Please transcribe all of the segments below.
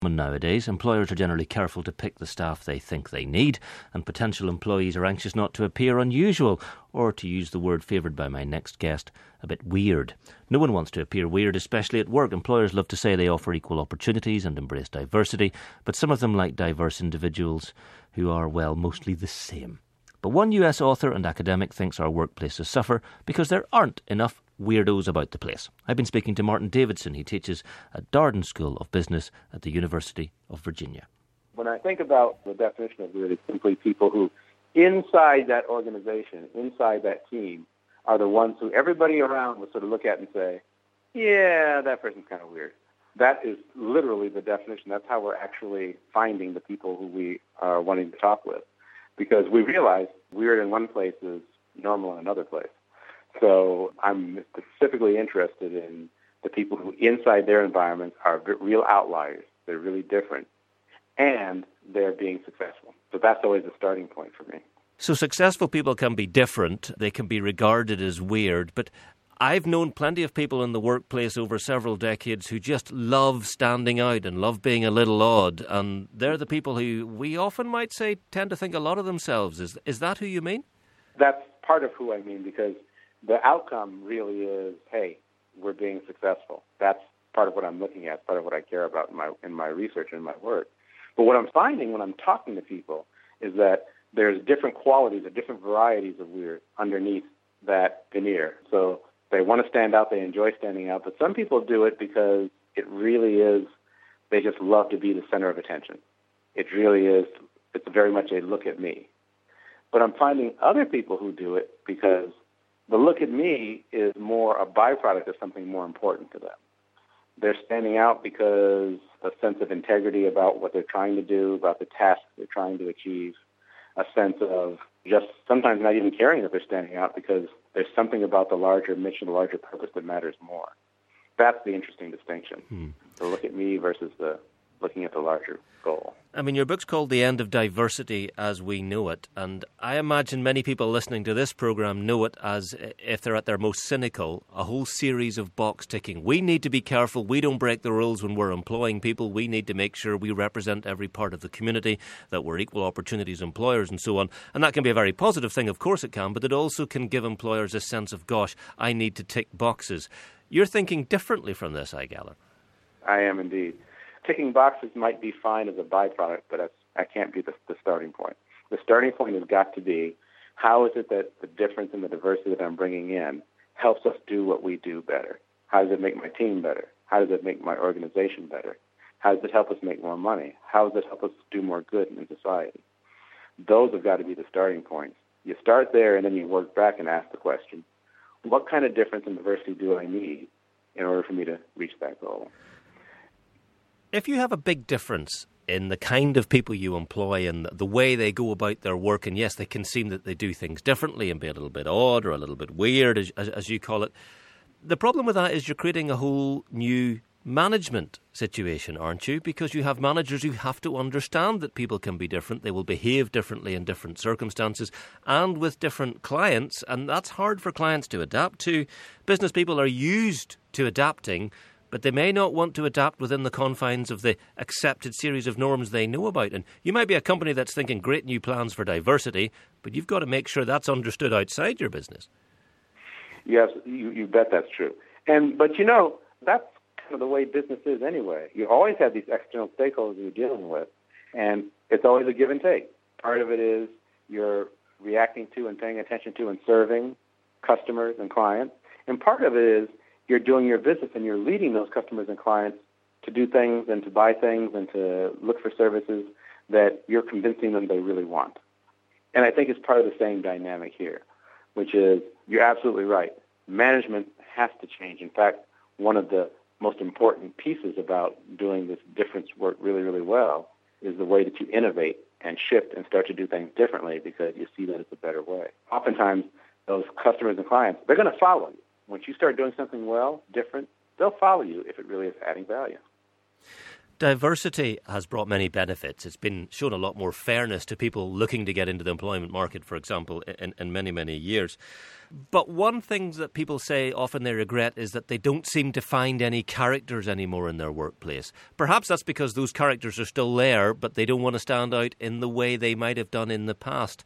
Nowadays, employers are generally careful to pick the staff they think they need, and potential employees are anxious not to appear unusual, or to use the word favoured by my next guest, a bit weird. No one wants to appear weird, especially at work. Employers love to say they offer equal opportunities and embrace diversity, but some of them like diverse individuals who are, well, mostly the same. But one US author and academic thinks our workplaces suffer because there aren't enough weirdos about the place. I've been speaking to Martin Davidson. He teaches at Darden School of Business at the University of Virginia. When I think about the definition of weird, it's simply people who, inside that organization, inside that team, are the ones who everybody around would sort of look at and say, yeah, that person's kind of weird. That is literally the definition. That's how we're actually finding the people who we are wanting to talk with. Because we realize weird in one place is normal in another place. So I'm specifically interested in the people who inside their environments are real outliers. They're really different. And they're being successful. So that's always a starting point for me. So successful people can be different. They can be regarded as weird. But I've known plenty of people in the workplace over several decades who just love standing out and love being a little odd. And they're the people who we often might say tend to think a lot of themselves. Is that who you mean? That's part of who I mean, because the outcome really is, hey, we're being successful. That's part of what I'm looking at, part of what I care about in my research and my work. But what I'm finding when I'm talking to people is that there's different qualities or different varieties of weird underneath that veneer. So they want to stand out, they enjoy standing out, but some people do it because it really is, they just love to be the center of attention. It really is, it's very much a look at me. But I'm finding other people who do it because the look at me is more a byproduct of something more important to them. They're standing out because a sense of integrity about what they're trying to do, about the task they're trying to achieve, a sense of just sometimes not even caring that they're standing out because there's something about the larger mission, the larger purpose that matters more. That's the interesting distinction. The look at me versus the looking at the larger goal. I mean, your book's called The End of Diversity as We Know It, and I imagine many people listening to this programme know it as, if they're at their most cynical, a whole series of box ticking. We need to be careful. We don't break the rules when we're employing people. We need to make sure we represent every part of the community, that we're equal opportunities employers and so on. And that can be a very positive thing, of course it can, but it also can give employers a sense of, gosh, I need to tick boxes. You're thinking differently from this, I gather. I am indeed. Ticking boxes might be fine as a byproduct, but that can't be the starting point. The starting point has got to be, how is it that the difference in the diversity that I'm bringing in helps us do what we do better? How does it make my team better? How does it make my organization better? How does it help us make more money? How does it help us do more good in society? Those have got to be the starting points. You start there and then you work back and ask the question, what kind of difference in diversity do I need in order for me to reach that goal? If you have a big difference in the kind of people you employ and the way they go about their work, and yes, they can seem that they do things differently and be a little bit odd or a little bit weird, as you call it, the problem with that is you're creating a whole new management situation, aren't you? Because you have managers who have to understand that people can be different, they will behave differently in different circumstances and with different clients, and that's hard for clients to adapt to. Business people are used to adapting, but they may not want to adapt within the confines of the accepted series of norms they know about. And you might be a company that's thinking great new plans for diversity, but you've got to make sure that's understood outside your business. Yes, you bet that's true. But that's kind of the way business is anyway. You always have these external stakeholders you're dealing with, and it's always a give and take. Part of it is you're reacting to and paying attention to and serving customers and clients, and part of it is you're doing your business and you're leading those customers and clients to do things and to buy things and to look for services that you're convincing them they really want. And I think it's part of the same dynamic here, which is you're absolutely right. Management has to change. In fact, one of the most important pieces about doing this difference work really, really well is the way that you innovate and shift and start to do things differently because you see that it's a better way. Oftentimes, those customers and clients, they're going to follow you. Once you start doing something well, different, they'll follow you if it really is adding value. Diversity has brought many benefits. It's been shown a lot more fairness to people looking to get into the employment market, for example, in many, many years. But one thing that people say often they regret is that they don't seem to find any characters anymore in their workplace. Perhaps that's because those characters are still there, but they don't want to stand out in the way they might have done in the past.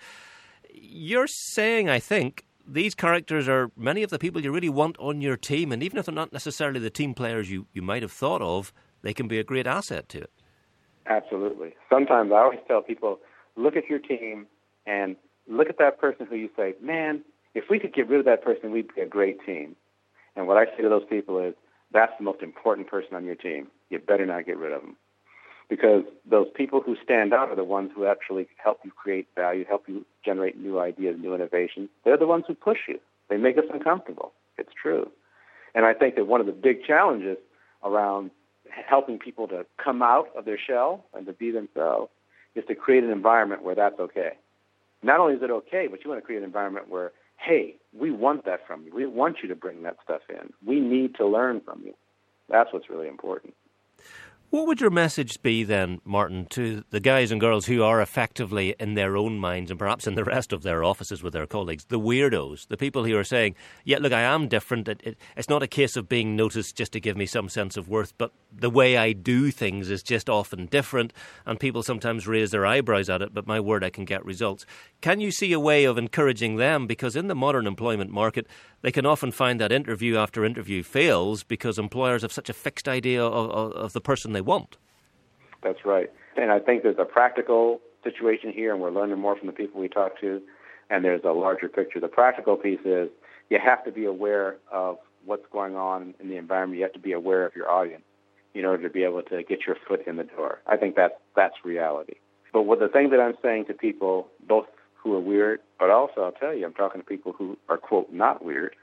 You're saying, I think, these characters are many of the people you really want on your team, and even if they're not necessarily the team players you might have thought of, they can be a great asset to it. Absolutely. Sometimes I always tell people, look at your team and look at that person who you say, man, if we could get rid of that person, we'd be a great team. And what I say to those people is, that's the most important person on your team. You better not get rid of them. Because those people who stand out are the ones who actually help you create value, help you generate new ideas, new innovations. They're the ones who push you. They make us uncomfortable. It's true. And I think that one of the big challenges around helping people to come out of their shell and to be themselves is to create an environment where that's okay. Not only is it okay, but you want to create an environment where, hey, we want that from you. We want you to bring that stuff in. We need to learn from you. That's what's really important. What would your message be then, Martin, to the guys and girls who are effectively in their own minds and perhaps in the rest of their offices with their colleagues, the weirdos, the people who are saying, yeah, look, I am different. It's not a case of being noticed just to give me some sense of worth, but the way I do things is just often different, and people sometimes raise their eyebrows at it, but my word, I can get results. Can you see a way of encouraging them? Because in the modern employment market, they can often find that interview after interview fails because employers have such a fixed idea of the person they want. That's right. And I think there's a practical situation here, and we're learning more from the people we talk to, and there's a larger picture. The practical piece is you have to be aware of what's going on in the environment. You have to be aware of your audience in order to be able to get your foot in the door. I think that's reality. But what the thing that I'm saying to people, both who are weird, but also I'll tell you, I'm talking to people who are, quote, not weird,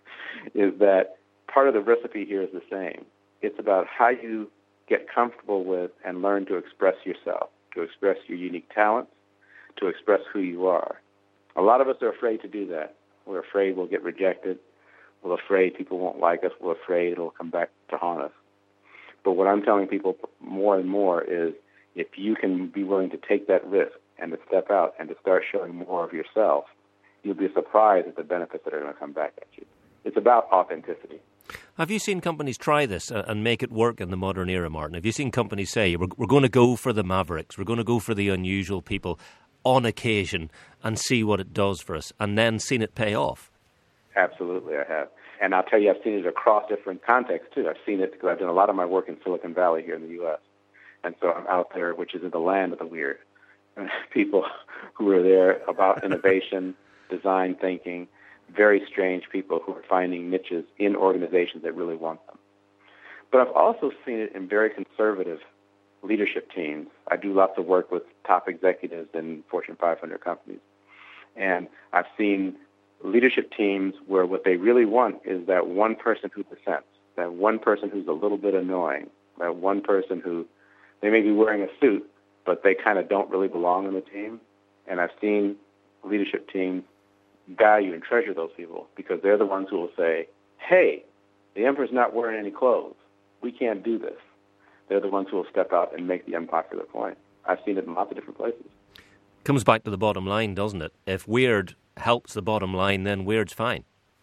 is that part of the recipe here is the same. It's about how you get comfortable with and learn to express yourself, to express your unique talents, to express who you are. A lot of us are afraid to do that. We're afraid we'll get rejected. We're afraid people won't like us. We're afraid it'll come back to haunt us. But what I'm telling people more and more is if you can be willing to take that risk and to step out and to start showing more of yourself, you'll be surprised at the benefits that are going to come back at you. It's about authenticity. Have you seen companies try this and make it work in the modern era, Martin? Have you seen companies say, we're going to go for the mavericks, we're going to go for the unusual people on occasion and see what it does for us, and then seen it pay off? Absolutely, I have. And I'll tell you, I've seen it across different contexts, too. I've seen it because I've done a lot of my work in Silicon Valley here in the U.S. And so I'm out there, which is in the land of the weird. People who are there about innovation, design thinking, very strange people who are finding niches in organizations that really want them. But I've also seen it in very conservative leadership teams. I do lots of work with top executives in Fortune 500 companies. And I've seen leadership teams where what they really want is that one person who dissents, that one person who's a little bit annoying, that one person who, they may be wearing a suit, but they kind of don't really belong on the team. And I've seen leadership teams value and treasure those people because they're the ones who will say, hey, the emperor's not wearing any clothes. We can't do this. They're the ones who will step out and make the unpopular point. I've seen it in lots of different places. Comes back to the bottom line, doesn't it? If weird helps the bottom line, then weird's fine.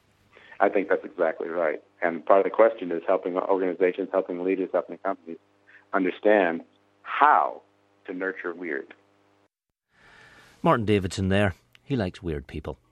I think that's exactly right. And part of the question is helping organizations, helping leaders, helping companies understand how to nurture weird. Martin Davidson there. He likes weird people.